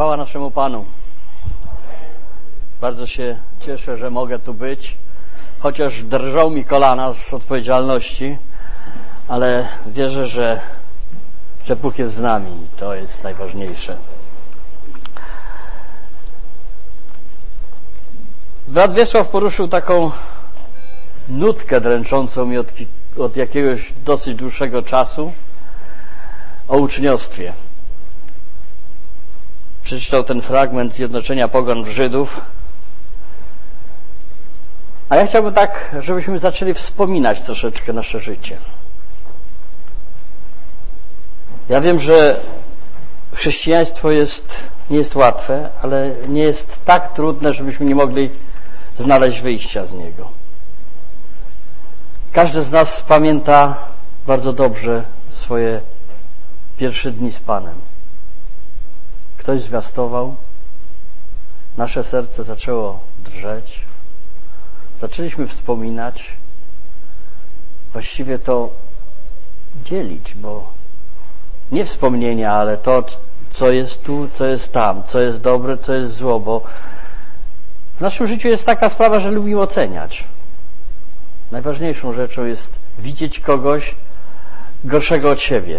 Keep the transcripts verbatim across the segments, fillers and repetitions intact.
Chwała naszemu Panu. Bardzo się cieszę, że mogę tu być, chociaż drżą mi kolana z odpowiedzialności, ale wierzę, że, że Bóg jest z nami i to jest najważniejsze. Brat Wiesław poruszył taką nutkę dręczącą mi od, od jakiegoś dosyć dłuższego czasu o uczniostwie. Przeczytał ten fragment Zjednoczenia Pogan w Żydów. A ja chciałbym tak, żebyśmy zaczęli wspominać troszeczkę nasze życie. Ja wiem, że chrześcijaństwo jest, nie jest łatwe, ale nie jest tak trudne, żebyśmy nie mogli znaleźć wyjścia z niego. Każdy z nas pamięta bardzo dobrze swoje pierwsze dni z Panem. Ktoś zwiastował, nasze serce zaczęło drżeć, zaczęliśmy wspominać, właściwie to dzielić, bo nie wspomnienia, ale to, co jest tu, co jest tam, co jest dobre, co jest zło, bo w naszym życiu jest taka sprawa, że lubimy oceniać. Najważniejszą rzeczą jest widzieć kogoś gorszego od siebie.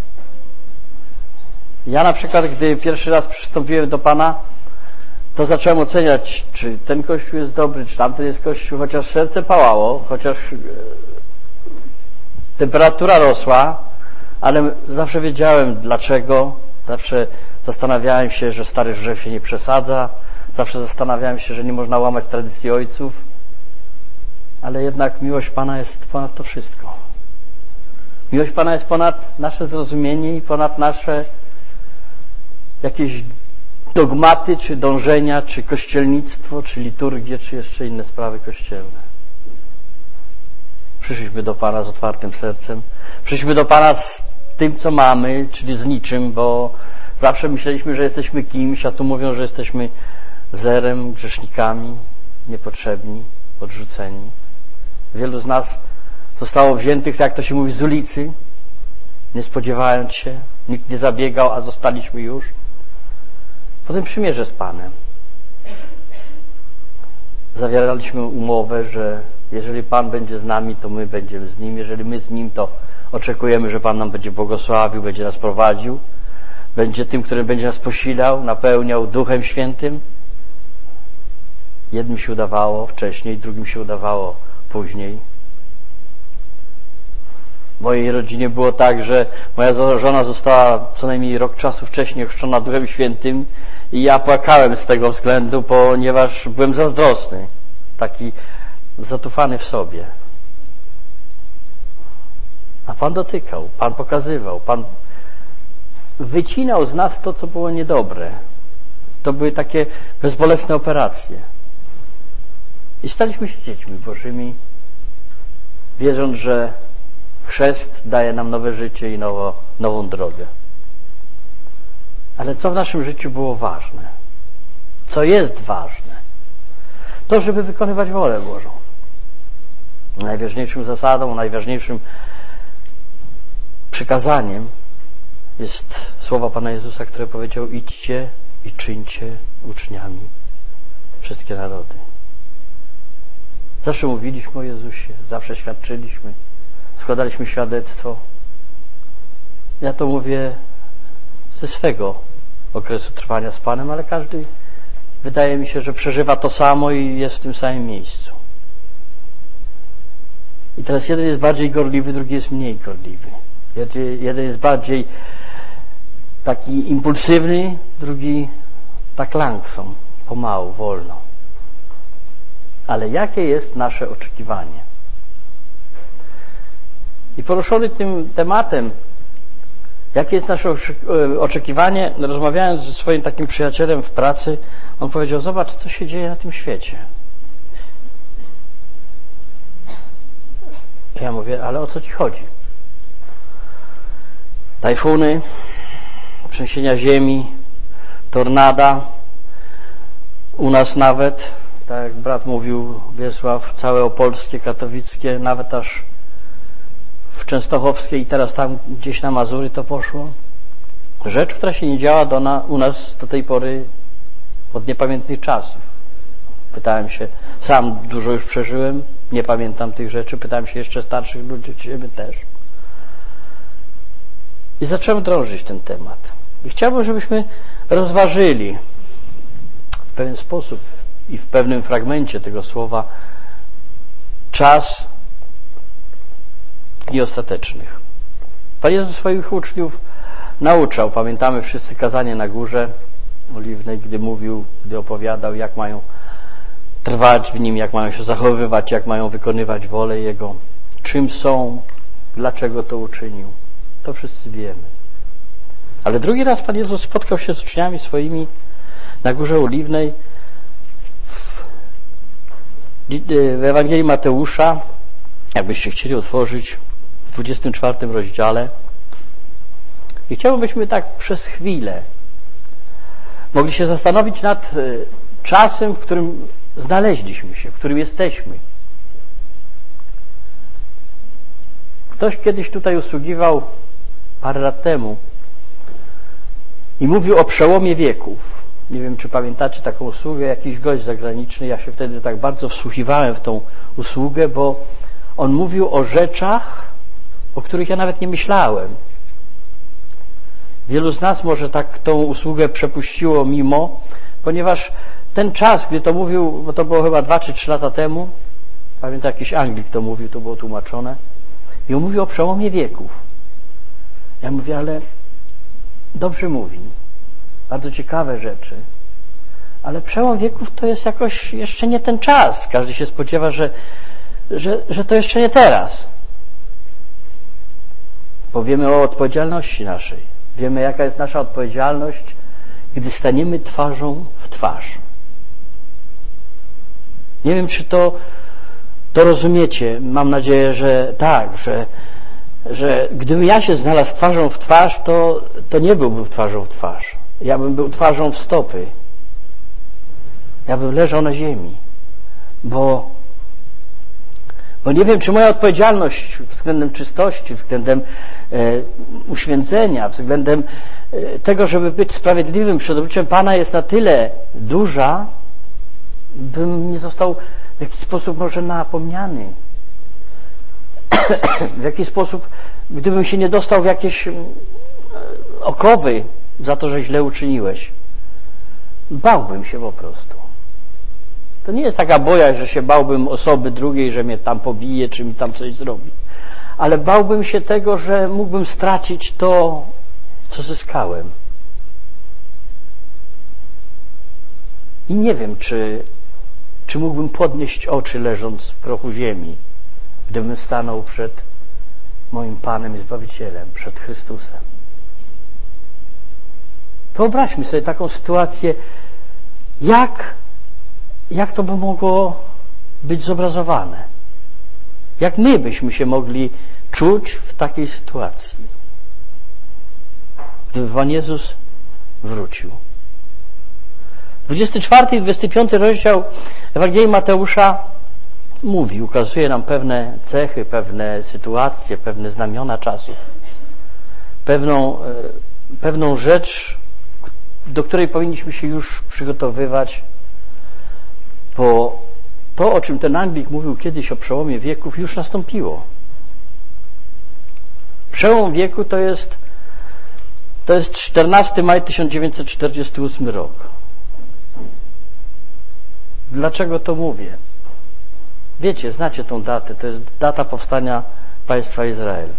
Ja na przykład, gdy pierwszy raz przystąpiłem do Pana, to zacząłem oceniać, czy ten Kościół jest dobry, czy tamten jest Kościół, chociaż serce pałało, chociaż temperatura rosła, ale zawsze wiedziałem dlaczego, zawsze zastanawiałem się, że stary drzew się nie przesadza, zawsze zastanawiałem się, że nie można łamać tradycji ojców, ale jednak miłość Pana jest ponad to wszystko. Miłość Pana jest ponad nasze zrozumienie i ponad nasze jakieś dogmaty, czy dążenia, czy kościelnictwo, czy liturgię, czy jeszcze inne sprawy kościelne. Przyszliśmy do Pana z otwartym sercem. Przyszliśmy do Pana z tym, co mamy, czyli z niczym, bo zawsze myśleliśmy, że jesteśmy kimś, a tu mówią, że jesteśmy zerem, grzesznikami, niepotrzebni, odrzuceni. Wielu z nas zostało wziętych, tak jak to się mówi, z ulicy, nie spodziewając się. Nikt nie zabiegał, a zostaliśmy już. Potem przymierze z Panem. Zawieraliśmy umowę, że jeżeli Pan będzie z nami, to my będziemy z Nim. Jeżeli my z Nim, to oczekujemy, że Pan nam będzie błogosławił, będzie nas prowadził, będzie tym, który będzie nas posilał, napełniał Duchem Świętym. Jednym się udawało wcześniej, drugim się udawało później. W mojej rodzinie było tak, że moja żona została co najmniej rok czasu wcześniej chrzczona Duchem Świętym i ja płakałem z tego względu, ponieważ byłem zazdrosny, taki zatufany w sobie. A Pan dotykał, Pan pokazywał, Pan wycinał z nas to, co było niedobre. To były takie bezbolesne operacje. I staliśmy się dziećmi Bożymi, wierząc, że chrzest daje nam nowe życie i nowo, nową drogę. Ale co w naszym życiu było ważne? Co jest ważne? To, żeby wykonywać wolę Bożą. Najważniejszą zasadą, najważniejszym przykazaniem jest słowa Pana Jezusa, które powiedział: idźcie i czyńcie uczniami wszystkie narody. Zawsze mówiliśmy o Jezusie, zawsze świadczyliśmy, składaliśmy świadectwo. Ja to mówię ze swego okresu trwania z Panem, ale każdy, wydaje mi się, że przeżywa to samo i jest w tym samym miejscu. I teraz jeden jest bardziej gorliwy, drugi jest mniej gorliwy. Jeden jest bardziej taki impulsywny, drugi tak langsam, pomału, wolno. Ale jakie jest nasze oczekiwanie? I poruszony tym tematem, jakie jest nasze oczekiwanie, rozmawiając ze swoim takim przyjacielem w pracy, on powiedział: zobacz, co się dzieje na tym świecie. Ja mówię: ale o co ci chodzi? Tajfuny, trzęsienia ziemi, tornada, u nas nawet, tak jak brat mówił, Wiesław, całe opolskie, katowickie, nawet aż w Częstochowskiej i teraz tam gdzieś na Mazury to poszło. Rzecz, która się nie działa do na, u nas do tej pory od niepamiętnych czasów. Pytałem się, sam dużo już przeżyłem, nie pamiętam tych rzeczy, pytałem się jeszcze starszych ludzi, ciebie też. I zacząłem drążyć ten temat. I chciałbym, żebyśmy rozważyli w pewien sposób i w pewnym fragmencie tego słowa czas dni ostatecznych. Pan Jezus swoich uczniów nauczał, pamiętamy wszyscy kazanie na Górze Oliwnej, gdy mówił, gdy opowiadał, jak mają trwać w Nim, jak mają się zachowywać, jak mają wykonywać wolę Jego, czym są, dlaczego to uczynił. To wszyscy wiemy. Ale drugi raz Pan Jezus spotkał się z uczniami swoimi na Górze Oliwnej w Ewangelii Mateusza, jakbyście chcieli otworzyć, w dwudziestym czwartym rozdziale. I chciałbym, byśmy tak przez chwilę mogli się zastanowić nad czasem, w którym znaleźliśmy się, w którym jesteśmy. Ktoś kiedyś tutaj usługiwał parę lat temu i mówił o przełomie wieków. Nie wiem, czy pamiętacie taką usługę, jakiś gość zagraniczny. Ja się wtedy tak bardzo wsłuchiwałem w tą usługę, bo on mówił o rzeczach, o których ja nawet nie myślałem. Wielu z nas może tak tą usługę przepuściło mimo, ponieważ ten czas, gdy to mówił, bo to było chyba dwa czy trzy lata temu, pamiętam, jakiś Anglik to mówił, to było tłumaczone, i on mówił o przełomie wieków. Ja mówię, ale dobrze mówi, bardzo ciekawe rzeczy, ale przełom wieków to jest jakoś jeszcze nie ten czas. Każdy się spodziewa, że, że, że to jeszcze nie teraz. Bo wiemy o odpowiedzialności naszej. Wiemy, jaka jest nasza odpowiedzialność, gdy staniemy twarzą w twarz. Nie wiem, czy to, to rozumiecie. Mam nadzieję, że tak, że, że gdybym ja się znalazł twarzą w twarz, to, to nie byłbym twarzą w twarz. Ja bym był twarzą w stopy. Ja bym leżał na ziemi. Bo, bo nie wiem, czy moja odpowiedzialność względem czystości, względem e, uświęcenia, względem e, tego, żeby być sprawiedliwym przed obliczem Pana jest na tyle duża, bym nie został w jakiś sposób może napomniany. W jakiś sposób, gdybym się nie dostał w jakieś okowy za to, że źle uczyniłeś. Bałbym się po prostu. To nie jest taka bojaźń, że się bałbym osoby drugiej, że mnie tam pobije, czy mi tam coś zrobi. Ale bałbym się tego, że mógłbym stracić to, co zyskałem. I nie wiem, czy, czy mógłbym podnieść oczy, leżąc w prochu ziemi, gdybym stanął przed moim Panem i Zbawicielem, przed Chrystusem. Wyobraźmy sobie taką sytuację, jak, jak to by mogło być zobrazowane. Jak my byśmy się mogli czuć w takiej sytuacji, gdyby Pan Jezus wrócił. dwudziesty czwarty i dwudziesty piąty rozdział Ewangelii Mateusza mówi, ukazuje nam pewne cechy, pewne sytuacje, pewne znamiona czasów. Pewną, pewną rzecz, do której powinniśmy się już przygotowywać, bo to, o czym ten Anglik mówił kiedyś o przełomie wieków, już nastąpiło. Przełom wieku to jest to jest czternastego maja tysiąc dziewięćset czterdziesty ósmy rok. Dlaczego to mówię? Wiecie, znacie tą datę. To jest data powstania państwa Izrael.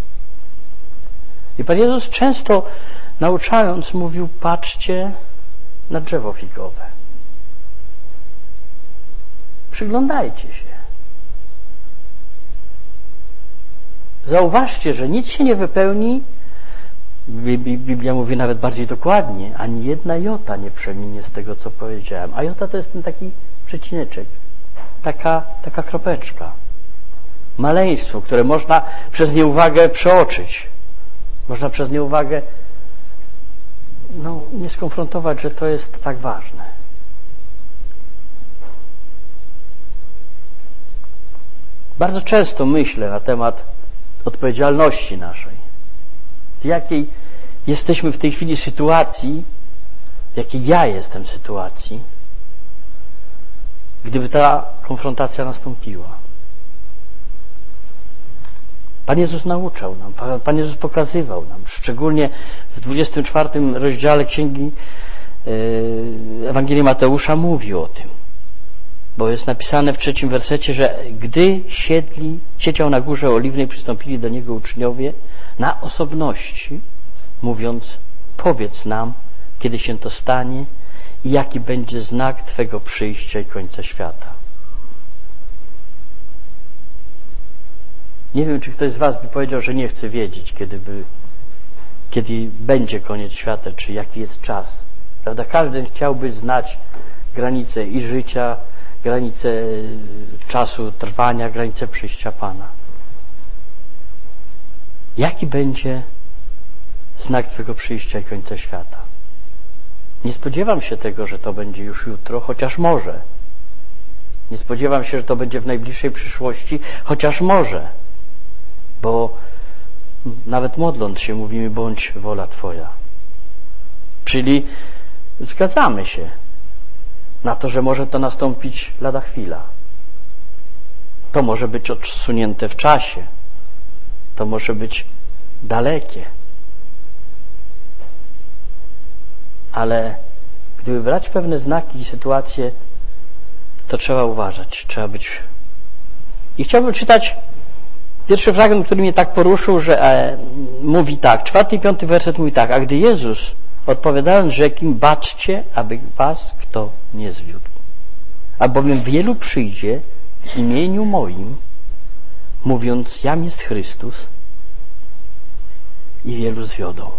I Pan Jezus często nauczając mówił, patrzcie na drzewo figowe. Przyglądajcie się. Zauważcie, że nic się nie wypełni, Biblia mówi nawet bardziej dokładnie, ani jedna jota nie przeminie z tego, co powiedziałem. A jota to jest ten taki przecineczek, taka, taka kropeczka. Maleństwo, które można przez nieuwagę przeoczyć. Można przez nieuwagę no, nie skonfrontować, że to jest tak ważne. Bardzo często myślę na temat odpowiedzialności naszej. W jakiej, jesteśmy w tej chwili w sytuacji, w jakiej ja jestem w sytuacji, gdyby ta konfrontacja nastąpiła. Pan Jezus nauczał nam, Pan Jezus pokazywał nam, szczególnie w dwudziestym czwartym rozdziale Księgi Ewangelii Mateusza mówi o tym, bo jest napisane w trzecim wersecie, że gdy siedli, siedział na górze oliwnej, przystąpili do Niego uczniowie na osobności, mówiąc: powiedz nam, kiedy się to stanie i jaki będzie znak Twego przyjścia i końca świata. Nie wiem, czy ktoś z Was by powiedział, że nie chce wiedzieć, kiedy, by, kiedy będzie koniec świata, czy jaki jest czas. Prawda? Każdy chciałby znać granice i życia, granice czasu trwania, granice przyjścia Pana. Jaki będzie znak Twego przyjścia i końca świata? Nie spodziewam się tego, że to będzie już jutro, chociaż może. Nie spodziewam się, że to będzie w najbliższej przyszłości, chociaż może. Bo nawet modląc się mówimy: bądź wola Twoja. Czyli zgadzamy się na to, że może to nastąpić lada chwila. To może być odsunięte w czasie. To może być dalekie. Ale gdyby brać pewne znaki i sytuacje, to trzeba uważać, trzeba być. I chciałbym czytać pierwszy fragment, który mnie tak poruszył, że e, mówi tak, czwarty i piąty werset mówi tak: a gdy Jezus, odpowiadając, rzekł im: baczcie, aby was kto nie zwiódł. Albowiem wielu przyjdzie w imieniu moim, mówiąc: jam jest Chrystus, i wielu zwiodą.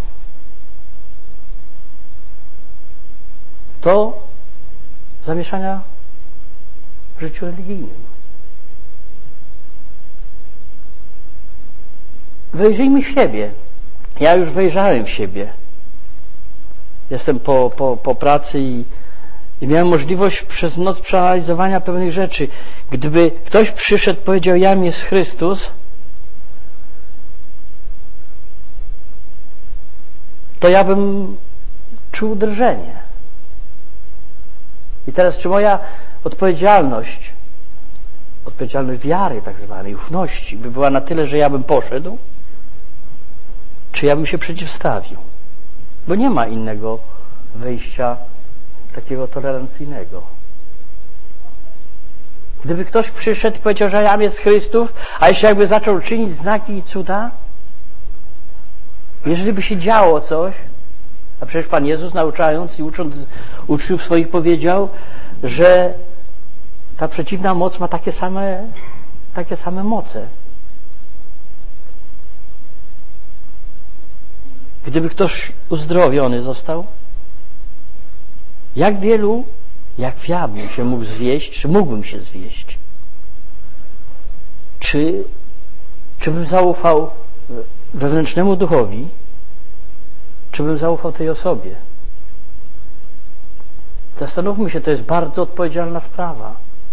To zamieszania w życiu religijnym. Wejrzyjmy w siebie. Ja już wejrzałem w siebie. Jestem po, po, po pracy i, i miałem możliwość przez noc przeanalizowania pewnych rzeczy. Gdyby ktoś przyszedł, powiedział: jam jest Chrystus, to ja bym czuł drżenie. I teraz, czy moja odpowiedzialność, odpowiedzialność wiary tak zwanej, ufności, by była na tyle, że ja bym poszedł, czy ja bym się przeciwstawił? Bo nie ma innego wyjścia takiego tolerancyjnego. Gdyby ktoś przyszedł i powiedział, że jam jest Chrystus, a jeszcze jakby zaczął czynić znaki i cuda, jeżeli by się działo coś, a przecież Pan Jezus, nauczając i ucząc uczniów swoich, powiedział, że ta przeciwna moc ma takie same, takie same moce. Gdyby ktoś uzdrowiony został, jak wielu, jak ja bym się mógł zwieść, czy mógłbym się zwieść? Czy, czy bym zaufał wewnętrznemu duchowi, czy bym zaufał tej osobie? Zastanówmy się, to jest bardzo odpowiedzialna sprawa.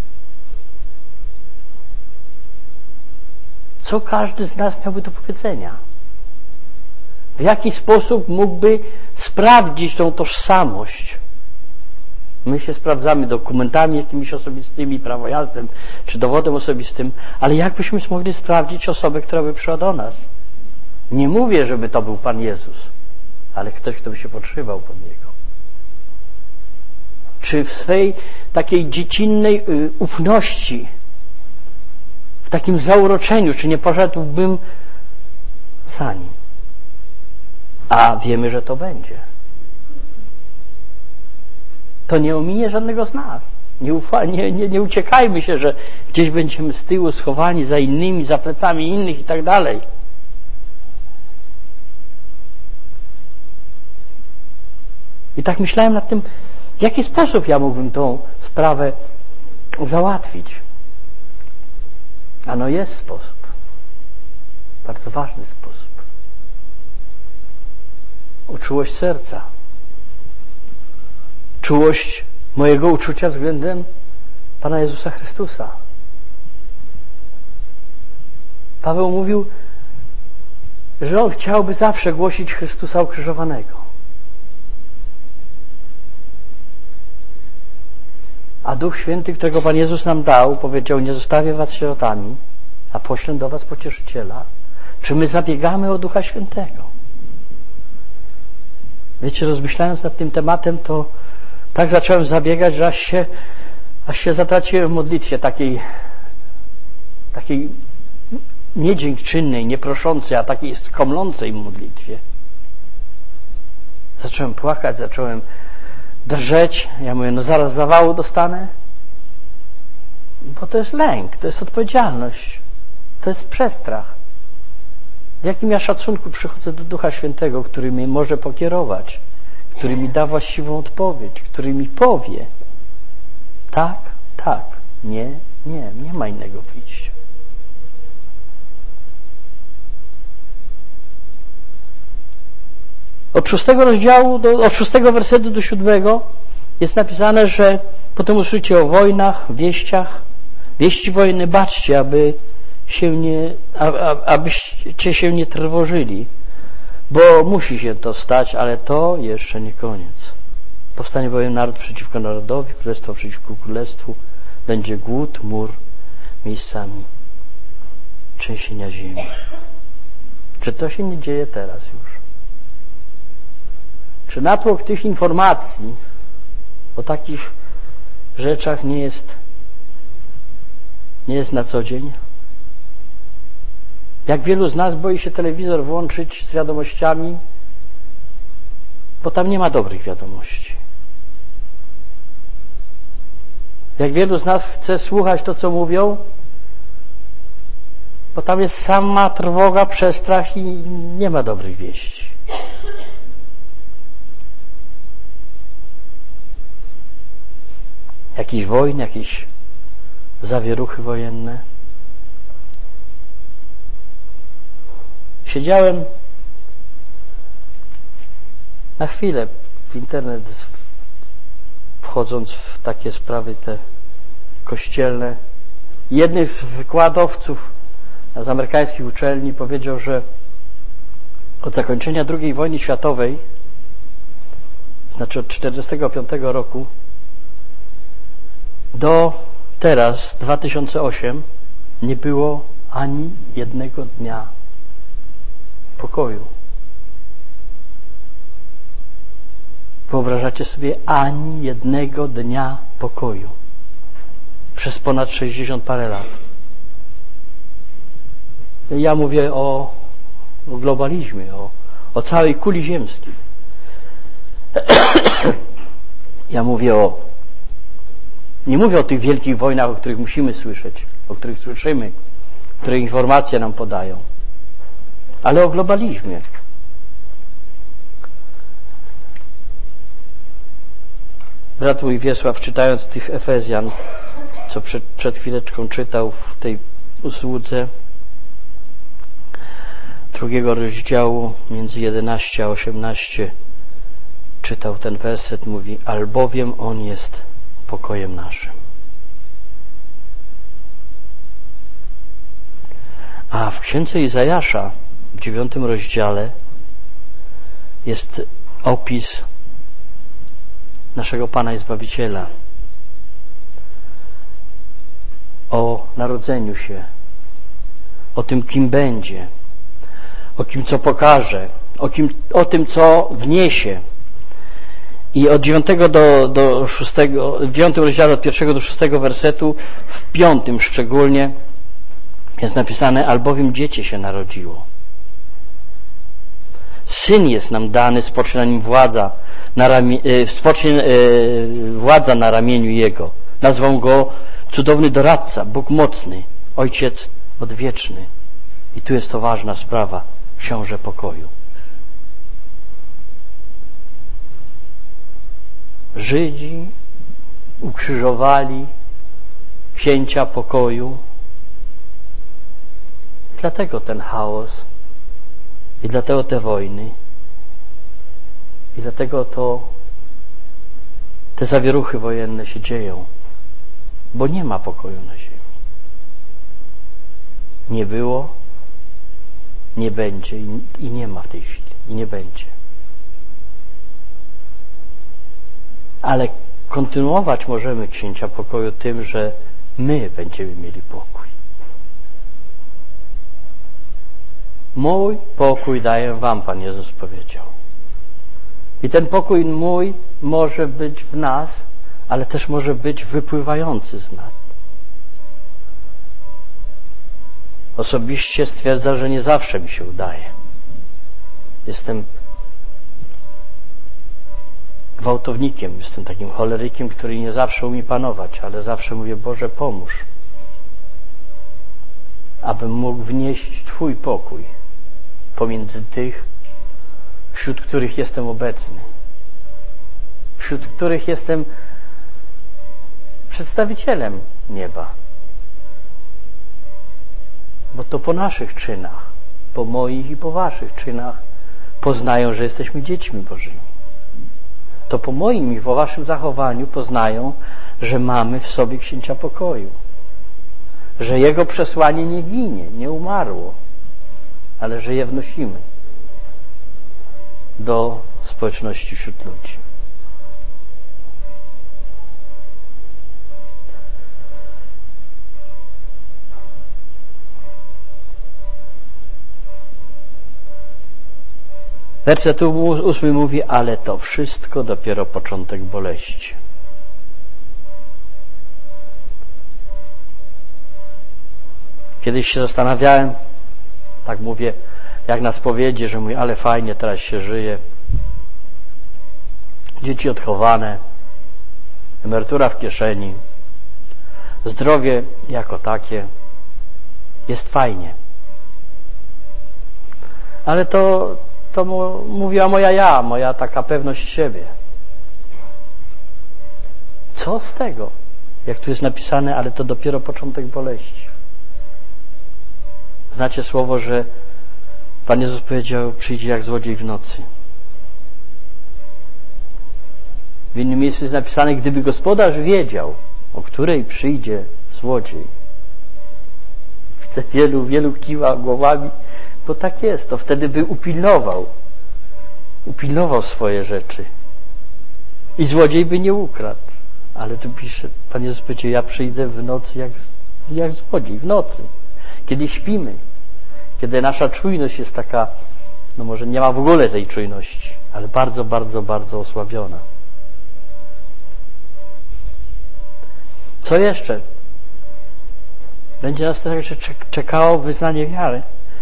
Co każdy z nas miałby do powiedzenia? W jaki sposób mógłby sprawdzić tą tożsamość? My się sprawdzamy dokumentami jakimiś osobistymi, prawojazdem, czy dowodem osobistym, ale jak byśmy mogli sprawdzić osobę, która by przyszła do nas? Nie mówię, żeby to był Pan Jezus, ale ktoś, kto by się podszywał pod Niego. Czy w swej takiej dziecinnej ufności, w takim zauroczeniu, czy nie poszedłbym za Nim? A wiemy, że to będzie. To nie ominie żadnego z nas. Nie, ufa, nie, nie, nie uciekajmy się, że gdzieś będziemy z tyłu schowani za innymi, za plecami innych i tak dalej. I tak myślałem nad tym, w jaki sposób ja mógłbym tą sprawę załatwić. Ano jest sposób. Bardzo ważny sposób. O czułość serca. Czułość mojego uczucia względem Pana Jezusa Chrystusa. Paweł mówił: że on chciałby zawsze głosić Chrystusa ukrzyżowanego. A Duch Święty, którego Pan Jezus nam dał, powiedział: nie zostawię was sierotami, a poślę do was Pocieszyciela. Czy my zabiegamy o Ducha Świętego? Wiecie, rozmyślając nad tym tematem, to tak zacząłem zabiegać, że aż się, aż się zatraciłem w modlitwie takiej, takiej niedziękczynnej, nieproszącej, a takiej skomlącej modlitwie. Zacząłem płakać, zacząłem drżeć. Ja mówię: no zaraz zawału dostanę. Bo to jest lęk, to jest odpowiedzialność, to jest przestrach. W jakim ja szacunku przychodzę do Ducha Świętego, który mnie może pokierować, który mi da właściwą odpowiedź, który mi powie: tak, tak, nie, nie, nie ma innego wyjścia. Od szóstego rozdziału, do, od szóstego wersetu do siódmego jest napisane, że potem usłyszycie o wojnach, wieściach, wieści wojny, baczcie, aby się nie, abyście się nie trwożyli, bo musi się to stać, ale to jeszcze nie koniec. Powstanie bowiem naród przeciwko narodowi, królestwo przeciwko królestwu, będzie głód, mur, miejscami trzęsienia ziemi. Czy to się nie dzieje teraz już? Czy natłok tych informacji o takich rzeczach nie jest, nie jest na co dzień? Jak wielu z nas boi się telewizor włączyć z wiadomościami, bo tam nie ma dobrych wiadomości. Jak wielu z nas chce słuchać to, co mówią, bo tam jest sama trwoga, przestrach i nie ma dobrych wieści. Jakieś wojny, jakieś zawieruchy wojenne. Siedziałem na chwilę w internet, wchodząc w takie sprawy te kościelne. Jednych z wykładowców z amerykańskich uczelni powiedział, że od zakończenia drugiej wojny światowej, znaczy od czterdziestego piątego roku do teraz, dwa tysiące ósmego, nie było ani jednego dnia pokoju. Wyobrażacie sobie? Ani jednego dnia pokoju przez ponad sześćdziesiąt parę lat. Ja mówię o, o globalizmie, o, o całej kuli ziemskiej. Ja mówię o nie mówię o tych wielkich wojnach, o których musimy słyszeć, o których słyszymy, które informacje nam podają, ale o globalizmie. Brat mój Wiesław, czytając tych Efezjan, co przed, przed chwileczką czytał w tej usłudze drugiego rozdziału, między jedenaście a osiemnaście, czytał ten werset, mówi: albowiem On jest pokojem naszym. A w księdze Izajasza w dziewiątym rozdziale jest opis naszego Pana i Zbawiciela, o narodzeniu się, o tym, kim będzie, o kim, co pokaże, o, kim, o tym, co wniesie. I od dziewiątego do, do szóstego, w dziewiątym rozdziale od pierwszego do szóstego wersetu, w piątym szczególnie jest napisane: albowiem dziecię się narodziło. Syn jest nam dany, spocznie na nim władza, na ramie, spocznie władza na ramieniu Jego. Nazwą Go cudowny doradca, Bóg mocny, Ojciec odwieczny. I tu jest to ważna sprawa, książę pokoju. Żydzi ukrzyżowali księcia pokoju. Dlatego ten chaos i dlatego te wojny i dlatego to te zawieruchy wojenne się dzieją, bo nie ma pokoju na ziemi. Nie było nie będzie i, i nie ma w tej chwili i nie będzie. Ale kontynuować możemy księcia pokoju tym, że my będziemy mieli pokój. Mój pokój daję wam, Pan Jezus powiedział. I ten pokój mój może być w nas, ale też może być wypływający z nas. Osobiście stwierdzam, że nie zawsze mi się udaje. Jestem gwałtownikiem, jestem takim cholerykiem, który nie zawsze umie panować, ale zawsze mówię: Boże, pomóż, abym mógł wnieść Twój pokój pomiędzy tych, wśród których jestem obecny, wśród których jestem przedstawicielem nieba. Bo to po naszych czynach, po moich i po waszych czynach poznają, że jesteśmy dziećmi Bożymi. To po moim i po waszym zachowaniu poznają, że mamy w sobie księcia pokoju, że Jego przesłanie nie ginie, nie umarło, ale że je wnosimy do społeczności wśród ludzi. Werset ósmy mówi: ale to wszystko dopiero początek boleści. Kiedyś się zastanawiałem, tak mówię, jak na spowiedzi, że mówię: ale fajnie teraz się żyje. Dzieci odchowane, emerytura w kieszeni, zdrowie jako takie, jest fajnie. Ale to To mówiła moja ja, moja taka pewność siebie. Co z tego? Jak tu jest napisane, ale to dopiero początek boleści. Znacie słowo, że Pan Jezus powiedział: przyjdzie jak złodziej w nocy. W innym miejscu jest napisane: gdyby gospodarz wiedział, o której przyjdzie złodziej. Widzę wielu, wielu kiwa głowami, bo tak jest, to wtedy by upilnował, upilnował swoje rzeczy i złodziej by nie ukradł. Ale tu pisze, Pan Jezus powiedział: ja przyjdę w nocy jak, jak złodziej, w nocy, kiedy śpimy, kiedy nasza czujność jest taka, no może nie ma w ogóle tej czujności, ale bardzo, bardzo, bardzo osłabiona. Co jeszcze? Będzie nas jeszcze czekało wyznanie wiary.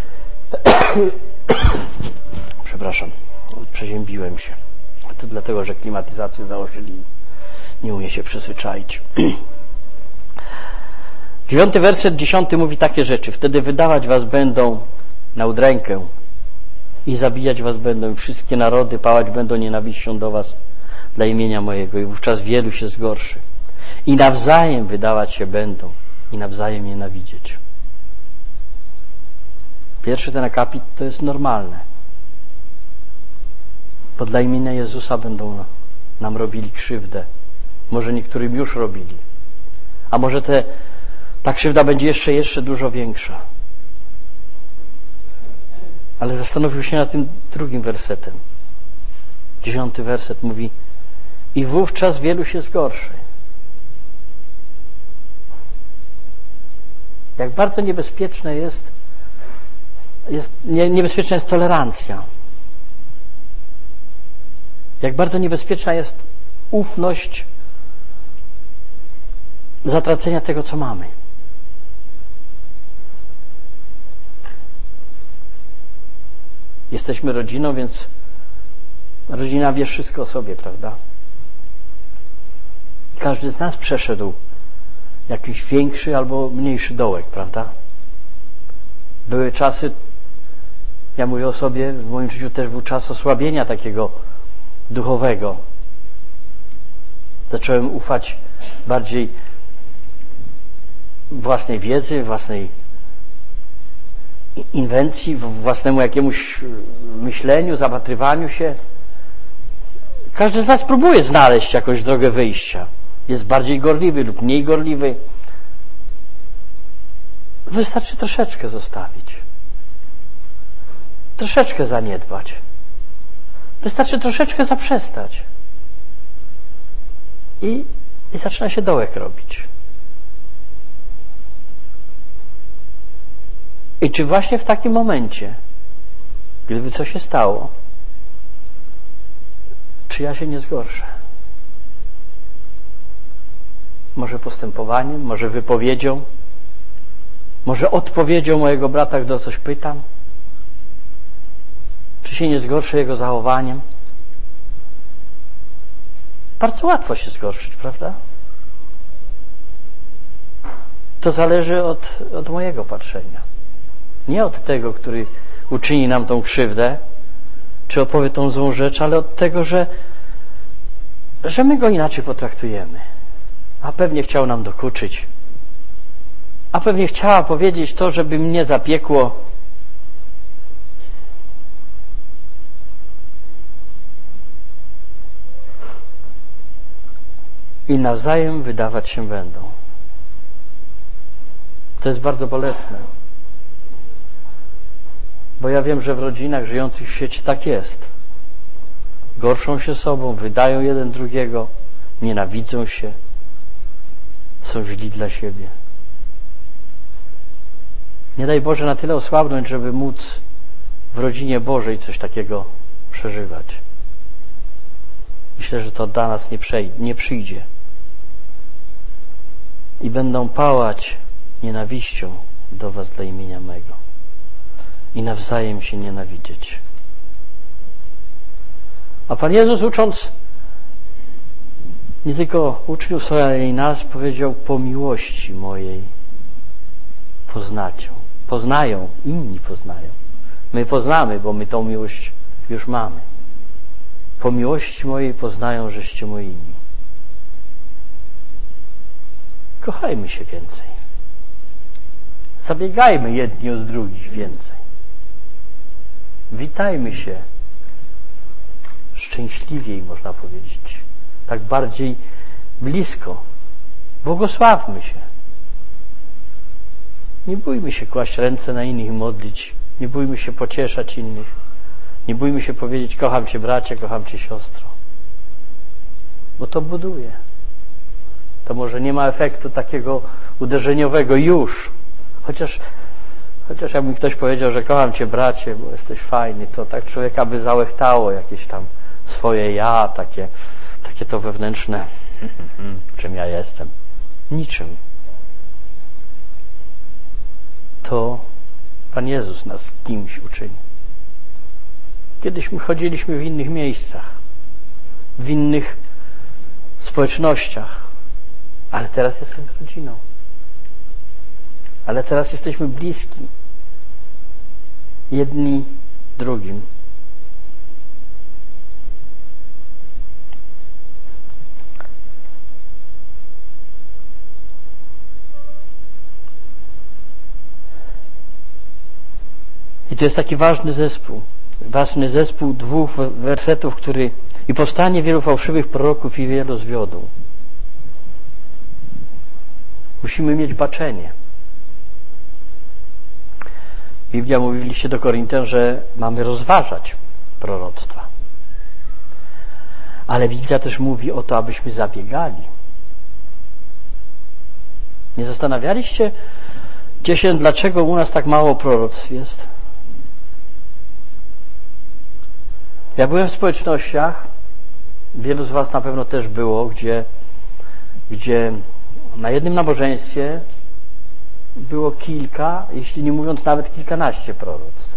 Przepraszam, przeziębiłem się. To dlatego, że klimatyzację założyli, nie umie się przyzwyczaić. Dziewiąty werset, dziesiąty mówi takie rzeczy: wtedy wydawać was będą na udrękę i zabijać was będą, i wszystkie narody pałać będą nienawiścią do was dla imienia mojego, i wówczas wielu się zgorszy. I nawzajem wydawać się będą i nawzajem nienawidzieć. Pierwszy ten akapit to jest normalne. Bo dla imienia Jezusa będą nam robili krzywdę. Może niektórym już robili. A może te, ta krzywda będzie jeszcze, jeszcze dużo większa. Ale zastanowił się nad tym drugim wersetem. Dziesiąty werset mówi: i wówczas wielu się zgorszy. Jak bardzo niebezpieczne jest Jest, nie, niebezpieczna jest tolerancja. Jak bardzo niebezpieczna jest ufność zatracenia tego, co mamy. Jesteśmy rodziną, więc rodzina wie wszystko o sobie, prawda? Każdy z nas przeszedł jakiś większy albo mniejszy dołek, prawda? Były czasy, ja mówię o sobie, w moim życiu też był czas osłabienia takiego duchowego. Zacząłem ufać bardziej własnej wiedzy, własnej inwencji, własnemu jakiemuś myśleniu, zapatrywaniu się. Każdy z nas próbuje znaleźć jakąś drogę wyjścia. Jest bardziej gorliwy lub mniej gorliwy. Wystarczy troszeczkę zostawić. troszeczkę zaniedbać. Wystarczy troszeczkę zaprzestać. I, i zaczyna się dołek robić. I czy właśnie w takim momencie, gdyby coś się stało, czy ja się nie zgorszę? Może postępowaniem, może wypowiedzią, może odpowiedzią mojego brata, gdy o coś pytam? Czy się nie zgorszę jego zachowaniem? Bardzo łatwo się zgorszyć, prawda? To zależy od, od mojego patrzenia. Nie od tego, który uczyni nam tą krzywdę, czy opowie tą złą rzecz, ale od tego, że, że my go inaczej potraktujemy. A pewnie chciał nam dokuczyć. A pewnie chciała powiedzieć to, żeby mnie zapiekło. I nawzajem wydawać się będą. To jest bardzo bolesne. Bo ja wiem, że w rodzinach żyjących w świecie tak jest. Gorszą się sobą, wydają jeden drugiego, nienawidzą się, są źli dla siebie. Nie daj Boże na tyle osłabnąć, żeby móc w rodzinie Bożej coś takiego przeżywać. Myślę, że to dla nas nie, przejdzie, nie przyjdzie. I będą pałać nienawiścią do was dla imienia mego. I nawzajem się nienawidzieć. A Pan Jezus, ucząc nie tylko uczniów swoich, ale i nas, powiedział: po miłości mojej poznacie. Poznają, inni poznają. My poznamy, bo my tą miłość już mamy. Po miłości mojej poznają, żeście moimi. Kochajmy się więcej. Zabiegajmy jedni od drugich więcej. Witajmy się szczęśliwiej, można powiedzieć. Tak bardziej blisko. Błogosławmy się. Nie bójmy się kłaść ręce na innych i modlić. Nie bójmy się pocieszać innych. Nie bójmy się powiedzieć: kocham cię, bracie, kocham cię, siostro. Bo to buduje. To może nie ma efektu takiego uderzeniowego już. Chociaż, chociaż jakby mi ktoś powiedział, że kocham cię, bracie, bo jesteś fajny, to tak człowieka by załechtało jakieś tam swoje ja, takie, takie to wewnętrzne. Czym ja jestem? Niczym. To Pan Jezus nas kimś uczyni. Kiedyś my chodziliśmy w innych miejscach, w innych społecznościach, ale teraz jesteśmy rodziną. Ale teraz jesteśmy bliski jedni drugim. I to jest taki ważny zespół. Ważny zespół dwóch wersetów, który i powstanie wielu fałszywych proroków i wielu zwiodą. Musimy mieć baczenie. Biblia mówi w liście do Koryntian, że mamy rozważać proroctwa. Ale Biblia też mówi o to, abyśmy zabiegali. Nie zastanawialiście się, dlaczego u nas tak mało proroctw jest? Ja byłem w społecznościach, wielu z was na pewno też było, gdzie, gdzie na jednym nabożeństwie było kilka, jeśli nie mówiąc nawet kilkanaście proroctw.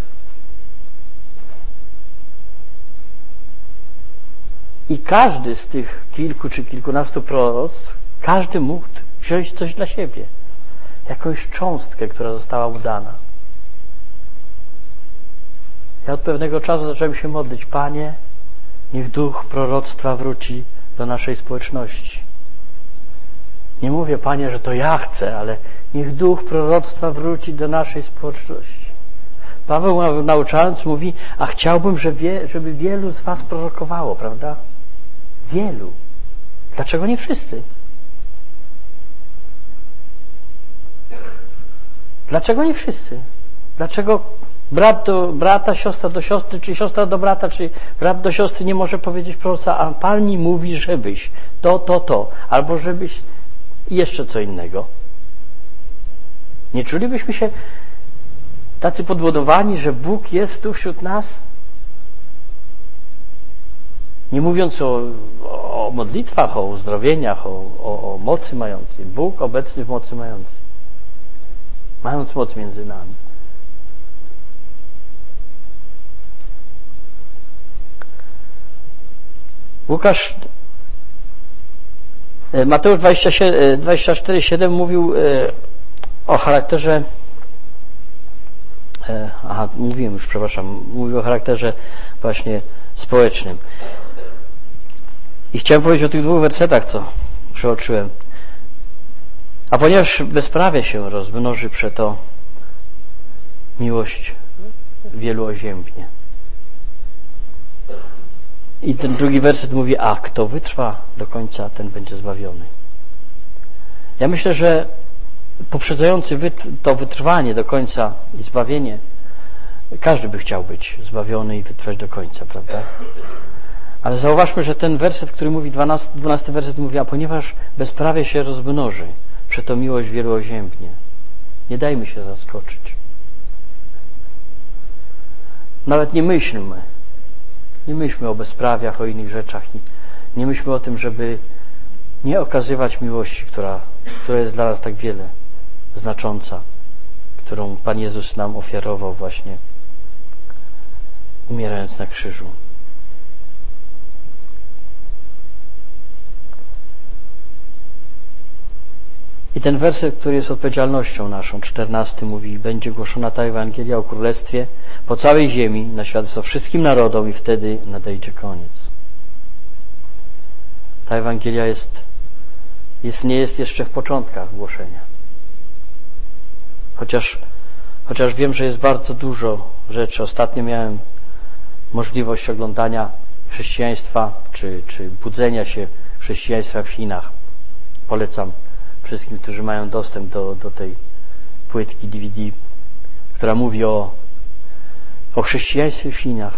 I każdy z tych kilku czy kilkunastu proroctw, każdy mógł wziąć coś dla siebie. Jakąś cząstkę, która została mu dana. Ja od pewnego czasu zacząłem się modlić: Panie, niech duch proroctwa wróci do naszej społeczności. Nie mówię, Panie, że to ja chcę, ale niech duch proroctwa wróci do naszej społeczności. Paweł, nauczając, mówi: a chciałbym, żeby wielu z was prorokowało, prawda? Wielu. Dlaczego nie wszyscy? Dlaczego nie wszyscy? Dlaczego Brat do brata, siostra do siostry, czy siostra do brata, czy brat do siostry nie może powiedzieć proroca, a Pan mi mówi, żebyś to, to, to, albo żebyś jeszcze co innego. Nie czulibyśmy się tacy podbudowani, że Bóg jest tu wśród nas? Nie mówiąc o, o modlitwach, o uzdrowieniach, o, o, o mocy mającej. Bóg obecny w mocy mającej. Mając moc między nami. Łukasz, Mateusz dwadzieścia cztery siedem mówił o charakterze, aha, mówiłem już, przepraszam, mówił o charakterze właśnie społecznym. I chciałem powiedzieć o tych dwóch wersetach, co przeoczyłem. A ponieważ bezprawie się rozmnoży przeto, miłość wielu oziębnie. I ten drugi werset mówi, a kto wytrwa do końca, ten będzie zbawiony. Ja myślę, że poprzedzający to wytrwanie do końca i zbawienie, każdy by chciał być zbawiony i wytrwać do końca, prawda? Ale zauważmy, że ten werset, który mówi, dwunasty, dwunasty werset mówi, a ponieważ bezprawie się rozmnoży, przeto miłość wielu oziębnie. Nie dajmy się zaskoczyć. Nawet nie myślmy. Nie myślmy o bezprawiach, o innych rzeczach. Nie myślmy o tym, żeby nie okazywać miłości, która, która jest dla nas tak wiele znacząca, którą Pan Jezus nam ofiarował właśnie umierając na krzyżu. I ten werset, który jest odpowiedzialnością naszą, czternasty, mówi, będzie głoszona ta Ewangelia o Królestwie po całej ziemi, na świadectwo wszystkim narodom i wtedy nadejdzie koniec. Ta Ewangelia jest, jest, nie jest jeszcze w początkach głoszenia. Chociaż, chociaż wiem, że jest bardzo dużo rzeczy. Ostatnio miałem możliwość oglądania chrześcijaństwa, czy, czy budzenia się chrześcijaństwa w Chinach. Polecam wszystkim, którzy mają dostęp do, do tej płytki D V D, która mówi o, o chrześcijaństwie w Chinach.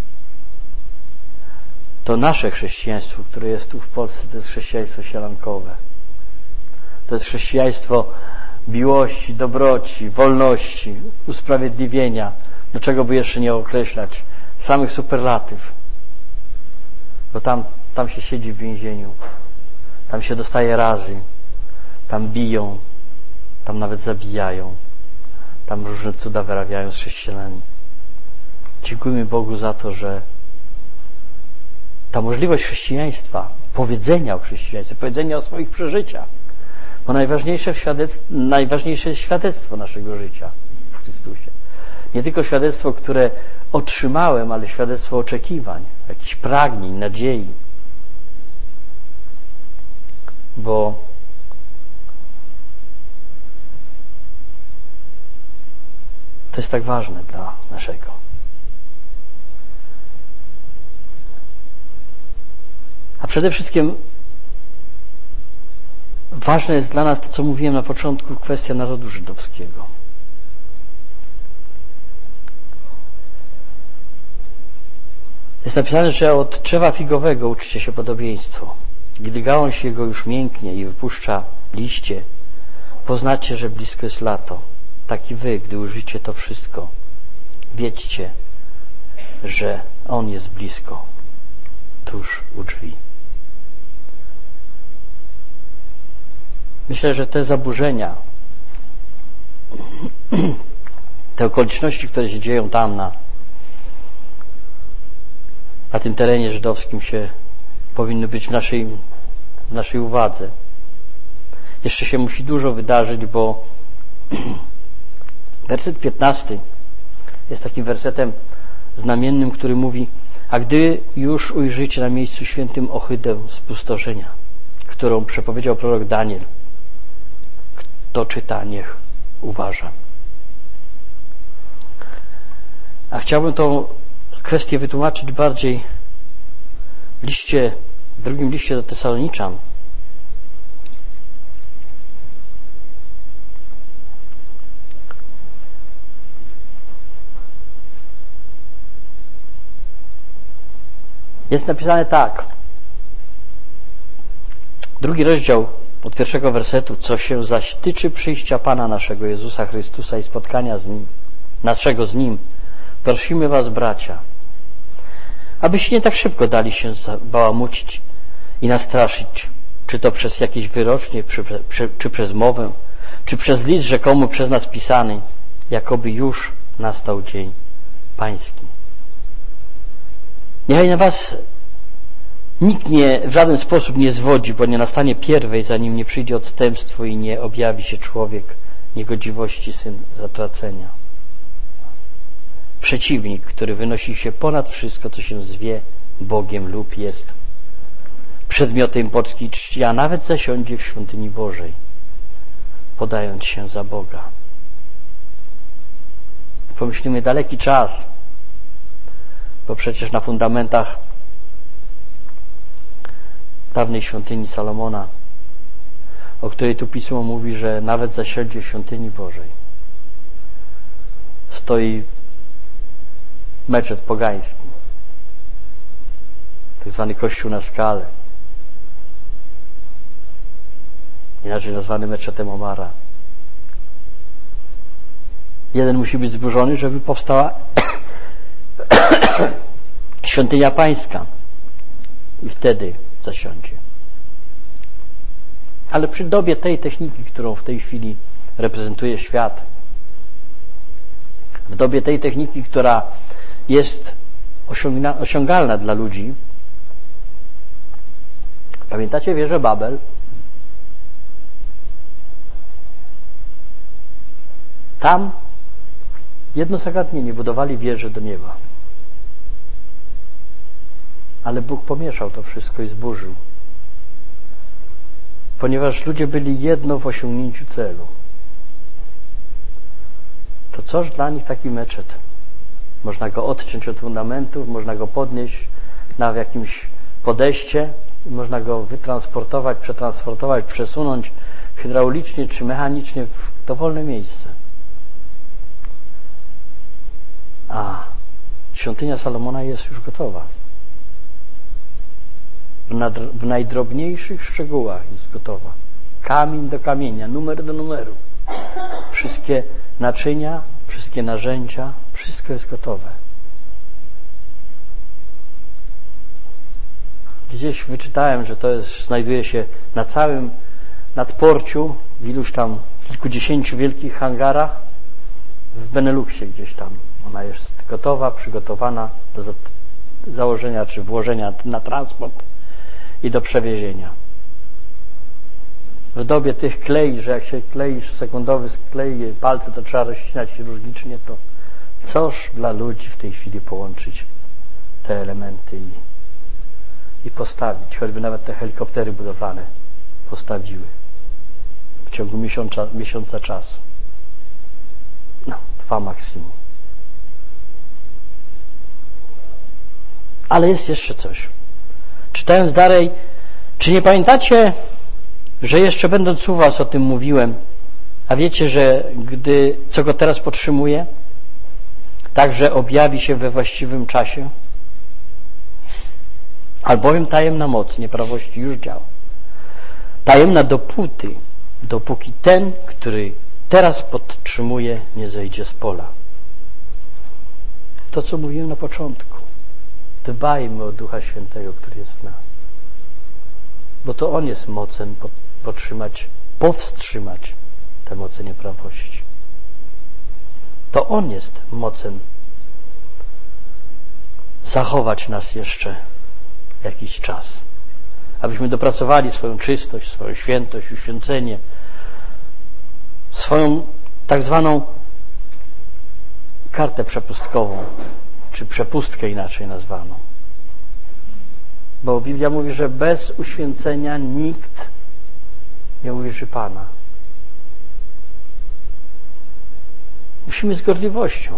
To nasze chrześcijaństwo, które jest tu w Polsce, to jest chrześcijaństwo sielankowe. To jest chrześcijaństwo miłości, dobroci, wolności, usprawiedliwienia. Do czego by jeszcze nie określać? Samych superlatyw. Bo tam, tam się siedzi w więzieniu. Tam się dostaje razy. Tam biją, tam nawet zabijają, tam różne cuda wyrabiają z chrześcijanami. Dziękujmy Bogu za to, że ta możliwość chrześcijaństwa, powiedzenia o chrześcijaństwie, powiedzenia o swoich przeżyciach, bo najważniejsze, świadectwo, najważniejsze jest świadectwo naszego życia w Chrystusie. Nie tylko świadectwo, które otrzymałem, ale świadectwo oczekiwań, jakichś pragnień, nadziei. Bo to jest tak ważne dla naszego. A przede wszystkim ważne jest dla nas to, co mówiłem na początku, kwestia narodu żydowskiego. Jest napisane, że od drzewa figowego uczcie się podobieństwo. Gdy gałąź jego już mięknie i wypuszcza liście, poznacie, że blisko jest lato. Tak i wy, gdy użycie to wszystko, wiedzcie, że On jest blisko, tuż u drzwi. Myślę, że te zaburzenia, te okoliczności, które się dzieją tam na, na tym terenie żydowskim się powinny być w naszej, w naszej uwadze. Jeszcze się musi dużo wydarzyć, bo werset piętnasty jest takim wersetem znamiennym, który mówi: a gdy już ujrzycie na miejscu świętym ohydę spustoszenia, którą przepowiedział prorok Daniel, kto czyta, niech uważa. A chciałbym tą kwestię wytłumaczyć bardziej w liście, w drugim liście do Tesaloniczan. Jest napisane tak. Drugi rozdział od pierwszego wersetu. Co się zaś tyczy przyjścia Pana naszego Jezusa Chrystusa i spotkania z Nim, naszego z Nim, prosimy was, bracia, abyście nie tak szybko dali się bałamucić i nastraszyć, czy to przez jakieś wyrocznie, czy, czy, czy przez mowę, czy przez list rzekomo przez nas pisany, jakoby już nastał dzień Pański. Niechaj na was nikt nie, w żaden sposób nie zwodzi, bo nie nastanie pierwej, zanim nie przyjdzie odstępstwo i nie objawi się człowiek niegodziwości, syn zatracenia. Przeciwnik, który wynosi się ponad wszystko, co się zwie Bogiem lub jest przedmiotem boskiej czci, a nawet zasiądzie w świątyni Bożej, podając się za Boga. Pomyślimy, daleki czas, bo przecież na fundamentach dawnej świątyni Salomona, o której tu Pismo mówi, że nawet zasiądzie w świątyni Bożej, stoi meczet pogański, tak zwany kościół na skale, inaczej nazwany meczetem Omara. Jeden musi być zburzony, żeby powstała świątynia pańska i wtedy zasiądzie. Ale przy dobie tej techniki, którą w tej chwili reprezentuje świat, w dobie tej techniki, która jest osiągalna dla ludzi, pamiętacie wieżę Babel? Tam jedno zagadnienie, budowali wieżę do nieba. Ale Bóg pomieszał to wszystko i zburzył. Ponieważ ludzie byli jedno w osiągnięciu celu. To coż dla nich taki meczet? Można go odciąć od fundamentów, można go podnieść na jakimś podejście i można go wytransportować, przetransportować, przesunąć hydraulicznie czy mechanicznie w dowolne miejsce. A świątynia Salomona jest już gotowa. W, nadr- w najdrobniejszych szczegółach jest gotowa. Kamień do kamienia, numer do numeru. Wszystkie naczynia, wszystkie narzędzia, wszystko jest gotowe. Gdzieś wyczytałem, że to jest, znajduje się na całym nadporciu, w iluś tam kilkudziesięciu wielkich hangarach, w Beneluxie gdzieś tam. Ona jest gotowa, przygotowana do za- założenia czy włożenia na transport i do przewiezienia. W dobie tych klei, że jak się klei sekundowy sklei palce, to trzeba rozcinać chirurgicznie, to coż dla ludzi w tej chwili połączyć te elementy i, i postawić, choćby nawet te helikoptery budowlane postawiły w ciągu miesiąca, miesiąca czasu. No, dwa maksimum. Ale jest jeszcze coś. Czytając dalej, czy nie pamiętacie, że jeszcze będąc u was o tym mówiłem, a wiecie, że gdy, co go teraz podtrzymuje, także objawi się we właściwym czasie? Albowiem tajemna moc nieprawości już działa. Tajemna dopóty, dopóki ten, który teraz podtrzymuje, nie zejdzie z pola. To, co mówiłem na początku. Dbajmy o Ducha Świętego, który jest w nas. Bo to On jest mocen podtrzymać, powstrzymać te moce nieprawości. To On jest mocen zachować nas jeszcze jakiś czas. Abyśmy dopracowali swoją czystość, swoją świętość, uświęcenie, swoją tak zwaną kartę przepustkową, czy przepustkę inaczej nazwaną. Bo Biblia mówi, że bez uświęcenia nikt nie ujrzy Pana. Musimy z gorliwością.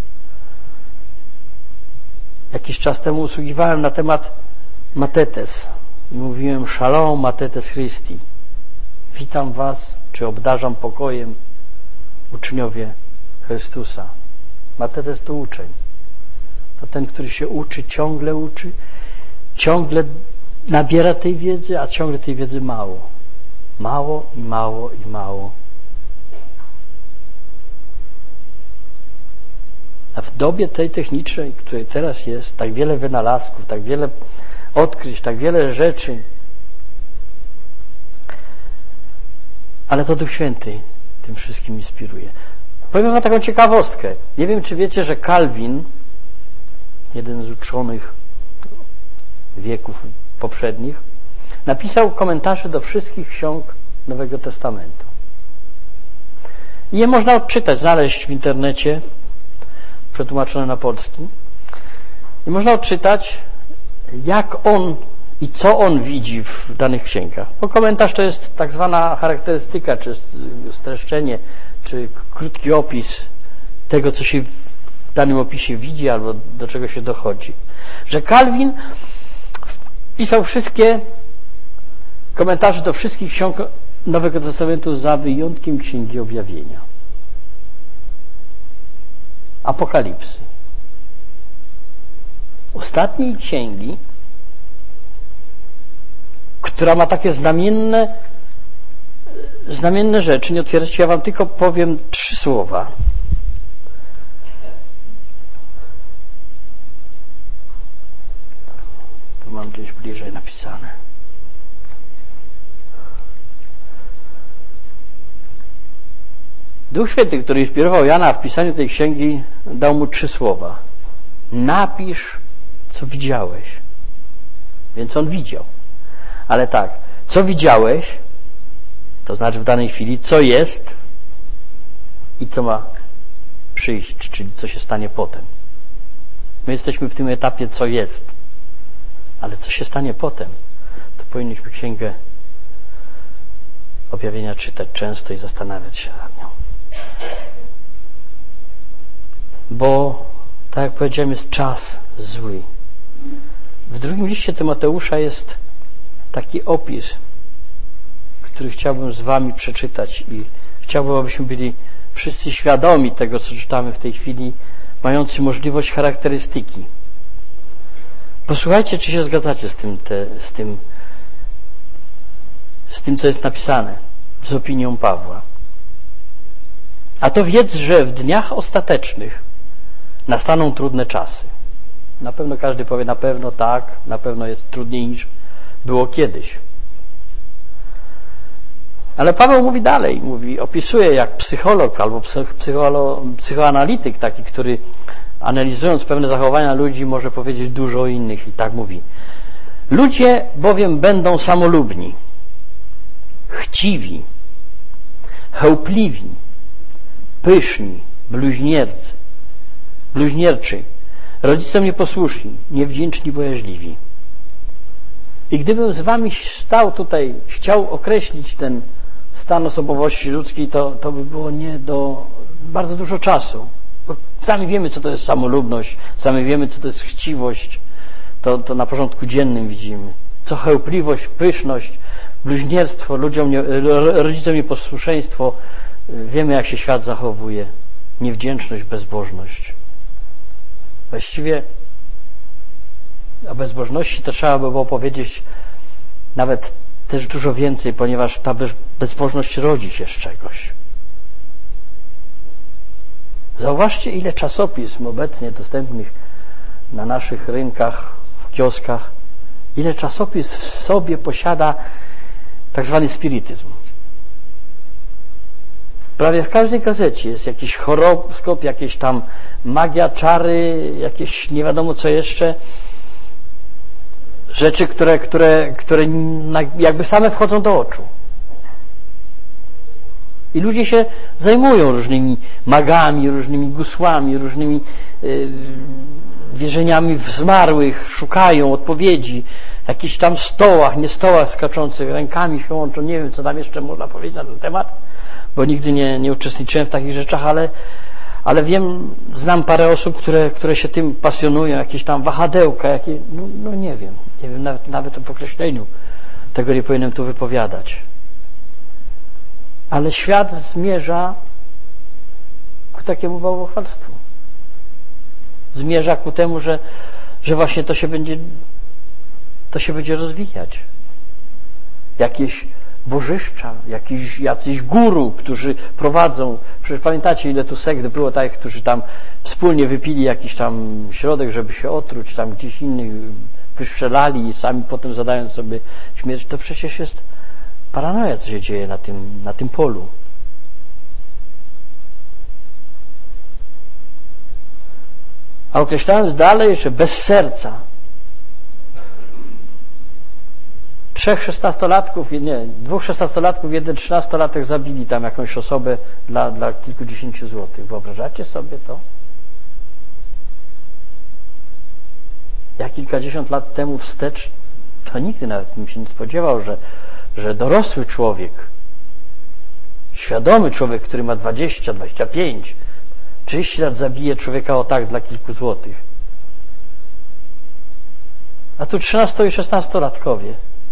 Jakiś czas temu usługiwałem na temat Matetes i mówiłem Shalom Matetes Christi. Witam was, czy obdarzam pokojem uczniowie Chrystusa. Matetes to uczeń. To ten, który się uczy, ciągle uczy ciągle nabiera tej wiedzy, a ciągle tej wiedzy mało. Mało i mało i mało. A w dobie tej technicznej, której teraz jest, tak wiele wynalazków, tak wiele odkryć, tak wiele rzeczy, ale to Duch Święty tym wszystkim inspiruje. Powiem wam taką ciekawostkę. Nie wiem, czy wiecie, że Kalwin, jeden z uczonych wieków poprzednich, napisał komentarze do wszystkich ksiąg Nowego Testamentu. I je można odczytać, znaleźć w internecie, przetłumaczone na polski. I można odczytać, jak on i co on widzi w danych księgach. Bo komentarz to jest tak zwana charakterystyka, czy streszczenie, czy krótki opis tego, co się w danym opisie widzi, albo do czego się dochodzi. Że Kalwin pisał wszystkie komentarze do wszystkich ksiąg Nowego Testamentu za wyjątkiem Księgi Objawienia. Apokalipsy. Ostatniej księgi, która ma takie znamienne znamienne rzeczy, nie otwierać, ja wam tylko powiem trzy słowa. Tu mam gdzieś bliżej napisane. Duch Święty, który inspirował Jana w pisaniu tej księgi, dał mu trzy słowa. Napisz, co widziałeś. Więc on widział. Ale tak, co widziałeś, to znaczy w danej chwili, co jest i co ma przyjść, czyli co się stanie potem. My jesteśmy w tym etapie, co jest. Ale co się stanie potem, to powinniśmy Księgę Objawienia czytać często i zastanawiać się nad nią. Bo, tak jak powiedziałem, jest czas zły. W drugim liście Tymoteusza jest taki opis, który chciałbym z wami przeczytać i chciałbym, abyśmy byli wszyscy świadomi tego, co czytamy w tej chwili, mający możliwość charakterystyki. Posłuchajcie, czy się zgadzacie z tym, te, z tym, z tym, co jest napisane, z opinią Pawła. A to wiedz, że w dniach ostatecznych nastaną trudne czasy. Na pewno każdy powie, na pewno tak, na pewno jest trudniej niż było kiedyś. Ale Paweł mówi dalej, mówi, opisuje jak psycholog albo psycholo, psychoanalityk taki, który analizując pewne zachowania ludzi może powiedzieć dużo o innych i tak mówi. Ludzie bowiem będą samolubni, chciwi, chełpliwi, pyszni, bluźniercy, bluźnierczy, rodzicom nieposłuszni, niewdzięczni, bojaźliwi. I gdybym z wami stał tutaj, chciał określić ten stan osobowości ludzkiej, to, to by było nie do bardzo dużo czasu. Bo sami wiemy, co to jest samolubność, sami wiemy, co to jest chciwość. To, to na porządku dziennym widzimy. Co chełpliwość, pyszność, bluźnierstwo, ludziom nie, rodzicom nieposłuszeństwo. Wiemy, jak się świat zachowuje. Niewdzięczność, bezbożność. Właściwie o bezbożności to trzeba by było powiedzieć nawet też dużo więcej, ponieważ ta bezbożność rodzi się z czegoś. Zauważcie, ile czasopism obecnie dostępnych na naszych rynkach, w kioskach, ile czasopism w sobie posiada tak zwany spirytyzm. Prawie w każdej gazecie jest jakiś horoskop, jakieś tam magia, czary, jakieś nie wiadomo co jeszcze. Rzeczy, które, które, które jakby same wchodzą do oczu. I ludzie się zajmują różnymi magami, różnymi gusłami, różnymi yy, wierzeniami w zmarłych, szukają odpowiedzi, jakichś tam stołach, nie stołach skaczących, rękami się łączą. Nie wiem, co tam jeszcze można powiedzieć na ten temat, bo nigdy nie, nie uczestniczyłem w takich rzeczach, ale, ale wiem, znam parę osób, które, które się tym pasjonują, jakieś tam wahadełka, jakie, no, no nie wiem, nie wiem, nawet, nawet w określeniu tego nie powinienem tu wypowiadać. Ale świat zmierza ku takiemu to się będzie rozwijać. Jakieś bożyszcza, jakiś, jacyś guru, którzy prowadzą, przecież pamiętacie, ile tu sekt było takich, którzy tam wspólnie wypili jakiś tam środek, żeby się otruć, tam gdzieś innych wystrzelali i sami potem zadając sobie śmierć. To przecież jest paranoja, co się dzieje na tym, na tym polu. A określając dalej, że bez serca. Trzech szesnastolatków, nie, dwóch szesnastolatków, jeden trzynastolatek zabili tam jakąś osobę dla, dla kilkudziesięciu złotych. Wyobrażacie sobie to? Ja kilkadziesiąt lat temu wstecz, to nigdy nawet bym się nie spodziewał, że, że dorosły człowiek, świadomy człowiek, który ma dwadzieścia, dwadzieścia pięć, trzydzieści lat zabije człowieka o tak dla kilku złotych. A tu trzynasto i szesnastolatkowie.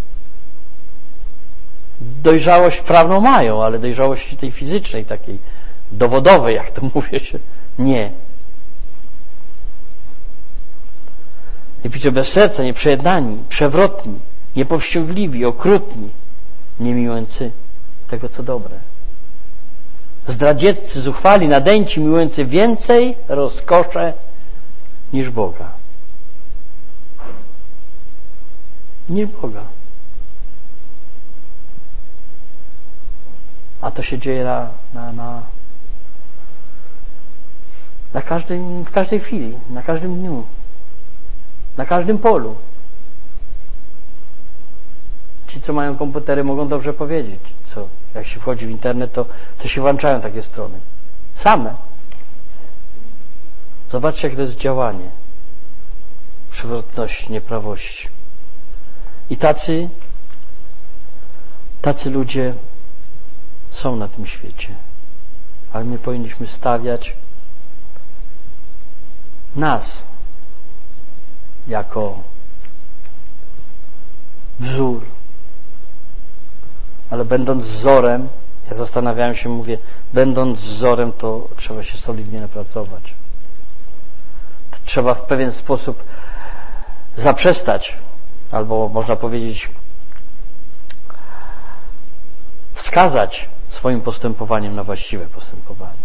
Dojrzałość prawną mają, ale dojrzałości tej fizycznej, takiej dowodowej, jak to mówię się, nie. Nie pisze bez serca, nieprzejednani, przewrotni, niepowściągliwi, okrutni, niemiłujący tego, co dobre. Zdradzieccy, zuchwali, nadęci, miłujący więcej rozkosze niż Boga. Niż Boga. A to się dzieje na, na, na, na każdym, w każdej chwili, na każdym dniu, na każdym polu. Ci, co mają komputery, mogą dobrze powiedzieć, co jak się wchodzi w internet, to, to się włączają takie strony. Same. Zobaczcie, jak to jest działanie. Przewrotności, nieprawości. I tacy, tacy ludzie są na tym świecie. Ale my powinniśmy stawiać nas jako wzór. Ale będąc wzorem, ja zastanawiałem się, mówię, będąc wzorem, to trzeba się solidnie napracować. To trzeba w pewien sposób zaprzestać, albo można powiedzieć wskazać swoim postępowaniem na właściwe postępowanie.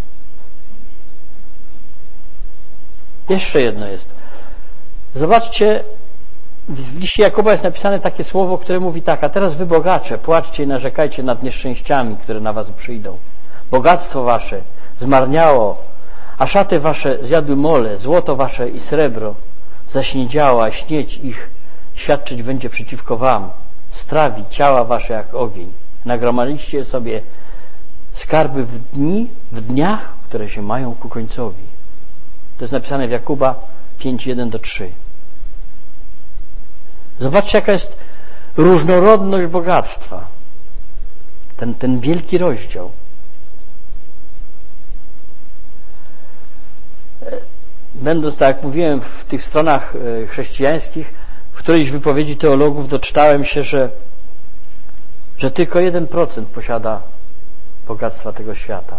Jeszcze jedno jest. Zobaczcie, w liście Jakuba jest napisane takie słowo, które mówi tak: a teraz wy bogacze, płaczcie i narzekajcie nad nieszczęściami, które na was przyjdą. Bogactwo wasze zmarniało, a szaty wasze zjadły mole, złoto wasze i srebro zaśniedziało, a śnieć ich świadczyć będzie przeciwko wam. Strawi ciała wasze jak ogień. Nagromadziliście sobie skarby w dni, w dniach, które się mają ku końcowi. To jest napisane w Jakuba pięć, jeden do trzech. Zobaczcie, jaka jest różnorodność bogactwa. Ten, ten wielki rozdział. Będąc, tak jak mówiłem, w tych stronach chrześcijańskich, w którejś wypowiedzi teologów doczytałem się, że, że tylko jeden procent posiada bogactwa tego świata.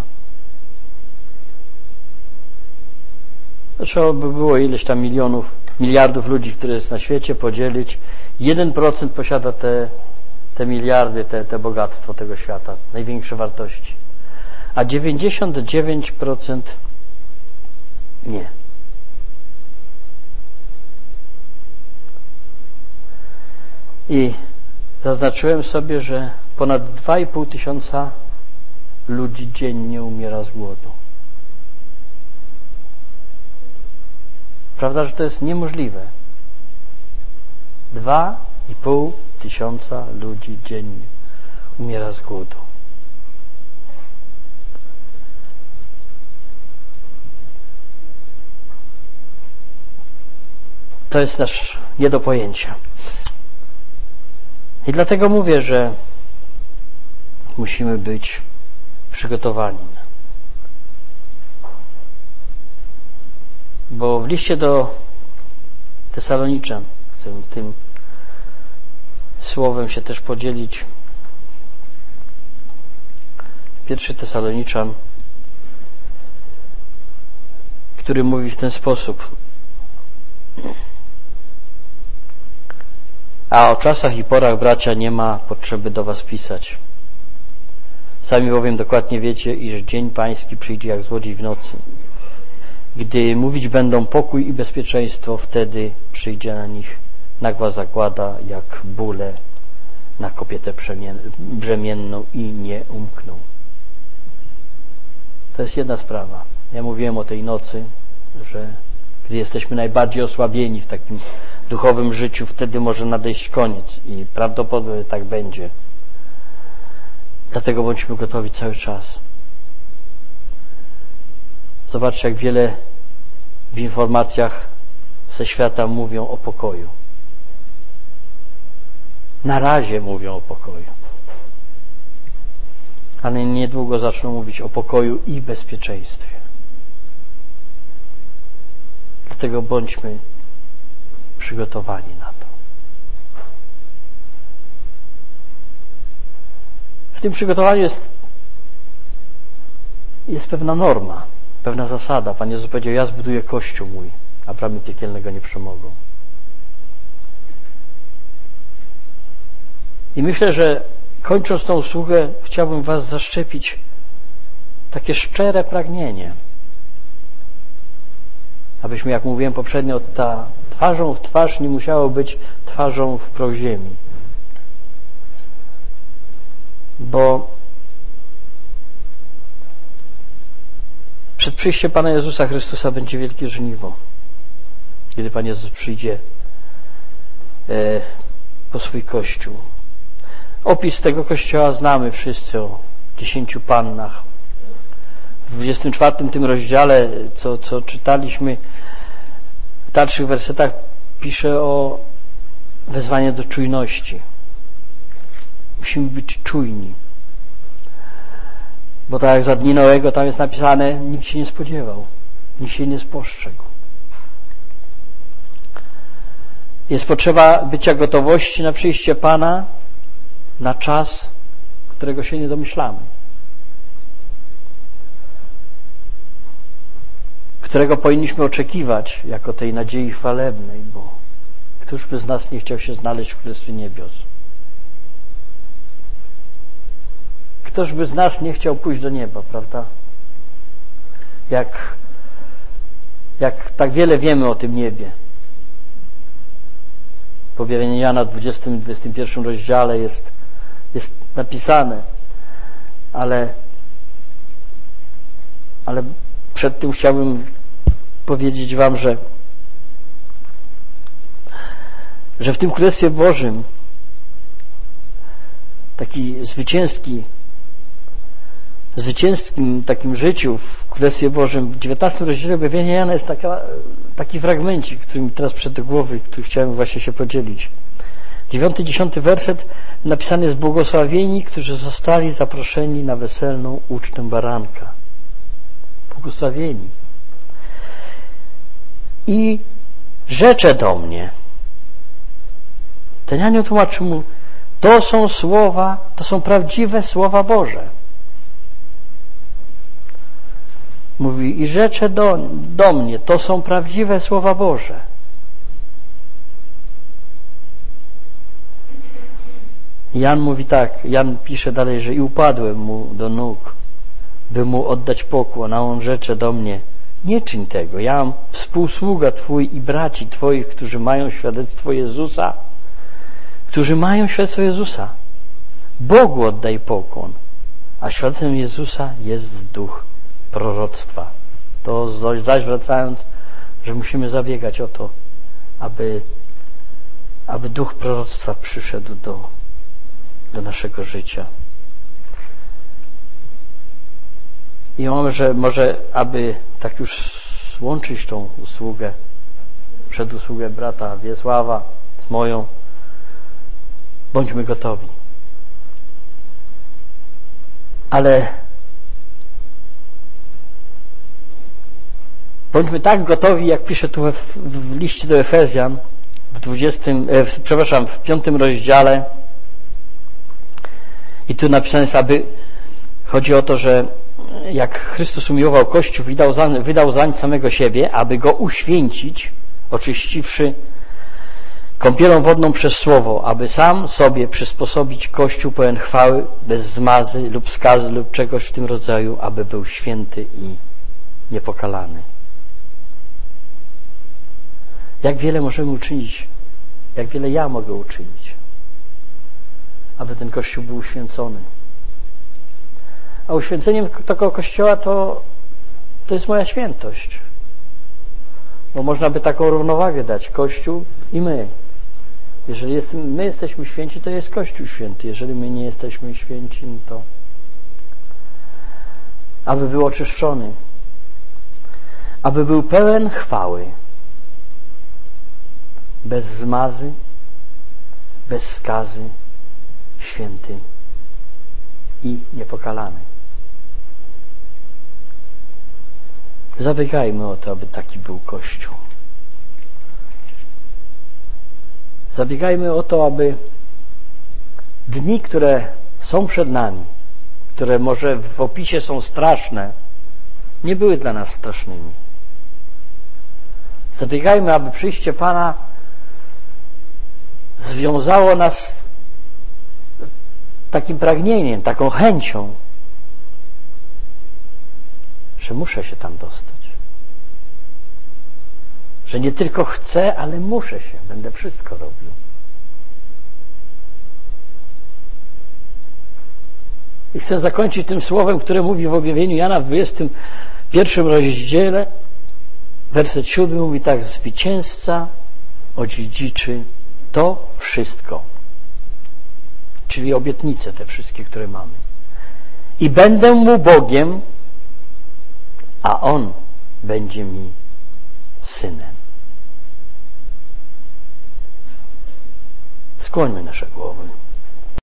To trzeba by było ileś tam milionów, miliardów ludzi, które jest na świecie, podzielić. jeden procent posiada te, te miliardy, te, te bogactwo tego świata, największe wartości. A dziewięćdziesiąt dziewięć procent nie. I zaznaczyłem sobie, że ponad dwa i pół tysiąca ludzi dziennie umiera z głodu. Prawda, że to jest niemożliwe. Dwa i pół tysiąca ludzi dziennie umiera z głodu. To jest też nie do pojęcia. I dlatego mówię, że musimy być przygotowani. Bo w liście do Tesaloniczan, chcę tym słowem się też podzielić. Pierwszy Tesaloniczan, który mówi w ten sposób: A o czasach i porach, bracia, nie ma potrzeby do was pisać. Sami bowiem dokładnie wiecie, iż dzień pański przyjdzie jak złodziej w nocy. Gdy mówić będą pokój i bezpieczeństwo, wtedy przyjdzie na nich nagła zagłada, jak bóle na kobietę brzemienną i nie umkną. To jest jedna sprawa. Ja mówiłem o tej nocy, że gdy jesteśmy najbardziej osłabieni w takim duchowym życiu, wtedy może nadejść koniec i prawdopodobnie tak będzie. Dlatego bądźmy gotowi cały czas. Zobaczcie, jak wiele w informacjach ze świata mówią o pokoju. Na razie mówią o pokoju. Ale niedługo zaczną mówić o pokoju i bezpieczeństwie. Dlatego bądźmy przygotowani na to. W tym przygotowaniu jest, jest pewna norma, pewna zasada. Pan Jezus powiedział: ja zbuduję Kościół mój, a bramy piekielne go nie przemogą. I myślę, że kończąc tą usługę, chciałbym was zaszczepić takie szczere pragnienie, abyśmy, jak mówiłem poprzednio, ta twarzą w twarz nie musiało być twarzą w proziemi. Bo przed przyjściem Pana Jezusa Chrystusa będzie wielkie żniwo. Kiedy Pan Jezus przyjdzie e, po swój Kościół. Opis tego Kościoła znamy wszyscy, o dziesięciu pannach. W dwudziestym czwartym tym rozdziale, co, co czytaliśmy, w dalszych wersetach pisze o wezwaniu do czujności. Musimy być czujni. Bo tak jak za dni Noego tam jest napisane, nikt się nie spodziewał, nikt się nie spostrzegł. Jest potrzeba bycia gotowości na przyjście Pana na czas, którego się nie domyślamy. Którego powinniśmy oczekiwać jako tej nadziei chwalebnej, bo któż by z nas nie chciał się znaleźć w Królestwie Niebios? Ktoż by z nas nie chciał pójść do nieba, prawda? Jak, jak tak wiele wiemy o tym niebie. W objawieniu Jana w dwudziestym i dwudziestym pierwszym rozdziale jest, jest napisane, ale, ale przed tym chciałbym powiedzieć wam, że, że w tym Królestwie Bożym taki zwycięski w zwycięskim takim życiu w Królestwie Bożym w dziewiętnastym rozdziale objawienia Jana jest taka, taki fragmencik, który mi teraz przed do głowy, który chciałem właśnie się podzielić. Dziewiąty, dziesiąty werset napisany jest: błogosławieni, którzy zostali zaproszeni na weselną ucztę baranka. Błogosławieni. I rzecze do mnie. Ten anioł tłumaczył mu: to są słowa, to są prawdziwe słowa Boże. Mówi: i rzecze do, do mnie, to są prawdziwe słowa Boże. Jan mówi tak, Jan pisze dalej, że i upadłem mu do nóg, by mu oddać pokłon, a on rzecze do mnie: nie czyń tego, ja współsługa Twój i braci Twoich, którzy mają świadectwo Jezusa, którzy mają świadectwo Jezusa. Bogu oddaj pokłon, a świadectwem Jezusa jest duch proroctwa. To zaś wracając, że musimy zabiegać o to, aby, aby duch proroctwa przyszedł do, do naszego życia. I mamy, że może, aby tak już łączyć tą usługę, przed usługę brata Wiesława z moją, bądźmy gotowi. Ale bądźmy tak gotowi, jak pisze tu w, w, w liście do Efezjan w dwudziestym, e, w, przepraszam, w piątym rozdziale. I tu napisane jest, aby chodzi o to, że jak Chrystus umiłował Kościół, wydał zań, wydał zań samego siebie, aby go uświęcić, oczyściwszy kąpielą wodną przez słowo, aby sam sobie przysposobić Kościół pełen chwały, bez zmazy lub skazy lub czegoś w tym rodzaju, aby był święty i niepokalany. Jak wiele możemy uczynić, jak wiele ja mogę uczynić, aby ten Kościół był uświęcony. A uświęceniem tego Kościoła to, to jest moja świętość. Bo można by taką równowagę dać. Kościół i my. Jeżeli jest, my jesteśmy święci, to jest Kościół święty. Jeżeli my nie jesteśmy święci, to aby był oczyszczony. Aby był pełen chwały. Bez zmazy, bez skazy, święty i niepokalany. Zabiegajmy o to, aby taki był Kościół. Zabiegajmy o to, aby dni, które są przed nami, które może w opisie są straszne, nie były dla nas strasznymi. Zabiegajmy, aby przyjście Pana związało nas takim pragnieniem, taką chęcią, że muszę się tam dostać. Że nie tylko chcę, ale muszę się. Będę wszystko robił. I chcę zakończyć tym słowem, które mówi w objawieniu Jana w dwudziestym pierwszym rozdziale. Werset siódmy mówi tak: zwycięzca odziedziczy to wszystko. Czyli obietnice te wszystkie, które mamy. I będę mu Bogiem, a on będzie mi synem. Skłońmy nasze głowy.